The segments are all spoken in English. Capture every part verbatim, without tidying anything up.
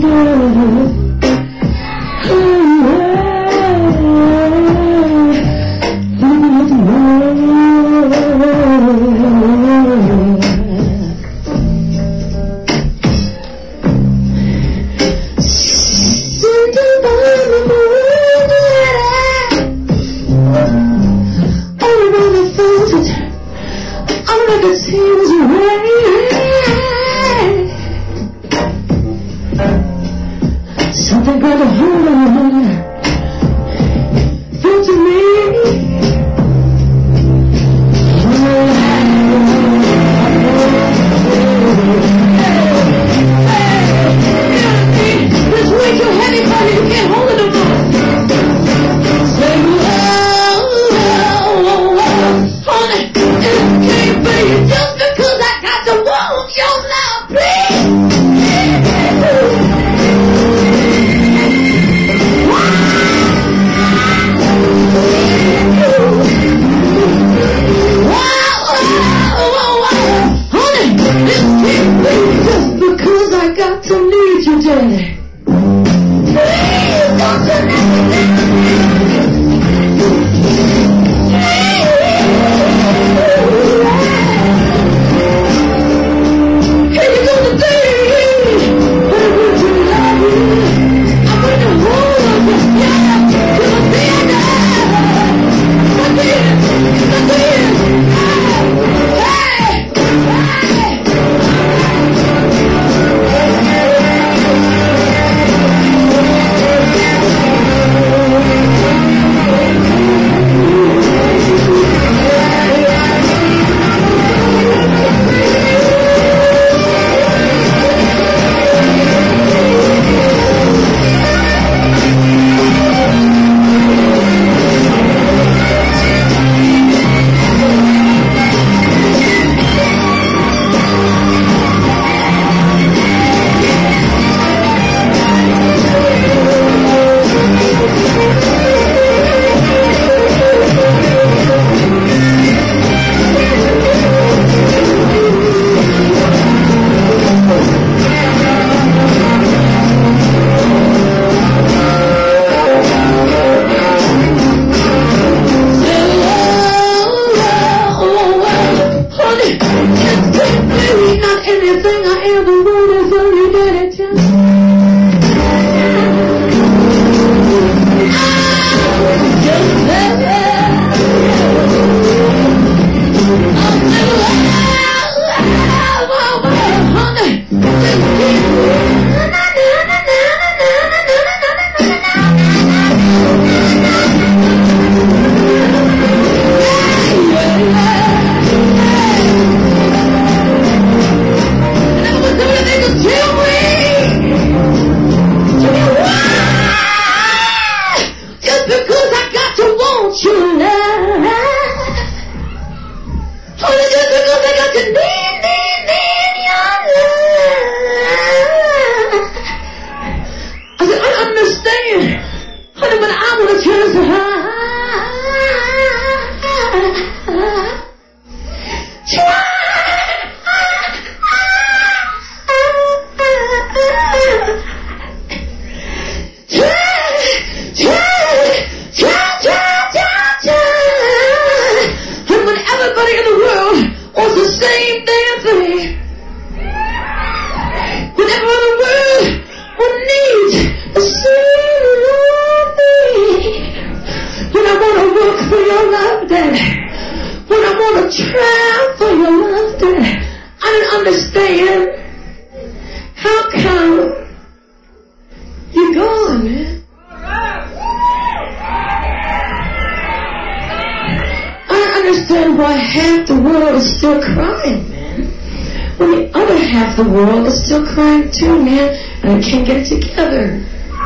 The world is still crying too, man, and I can't get it together.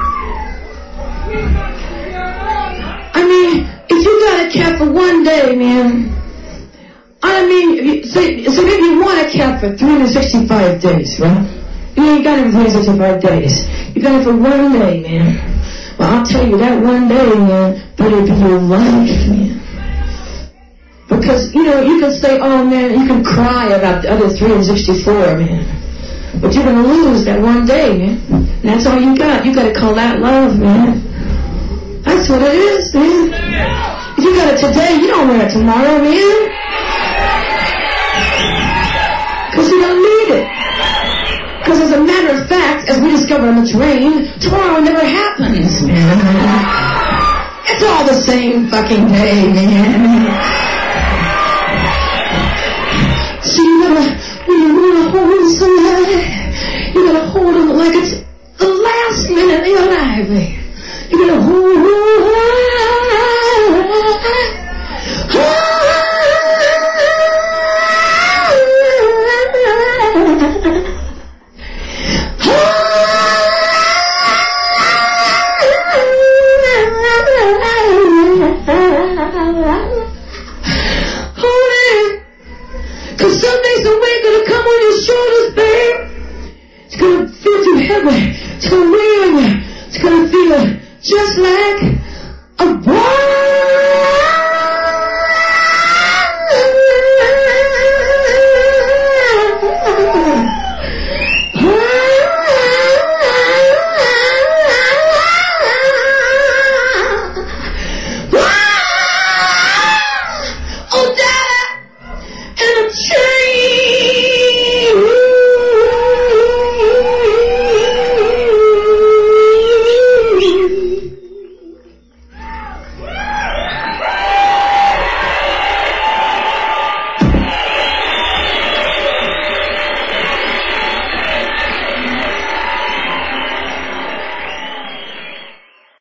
I mean, if you got a cat for one day, man, I mean, if you, so, so maybe you want a cat for three hundred sixty-five days, right? You ain't got him for three hundred sixty-five days. You got it for one day, man. Well, I'll tell you, that one day, man, better be your life, man. Because, you know, you can say, oh, man, you can cry about the other three hundred sixty-four, man. But you're going to lose that one day, man. And that's all you got. You got to call that love, man. That's what it is, man. If you got it today, you don't wear it tomorrow, man. Because you don't need it. Because as a matter of fact, as we discovered on the train, tomorrow never happens, man. It's all the same fucking day, man. So you gotta, when you wanna hold somebody, you gotta hold them like it's the last minute of your life, man. You gotta hold them. Cause someday somebody gonna come on your shoulders, babe. It's gonna feel too heavy. It's gonna weigh on you. It's gonna feel just like a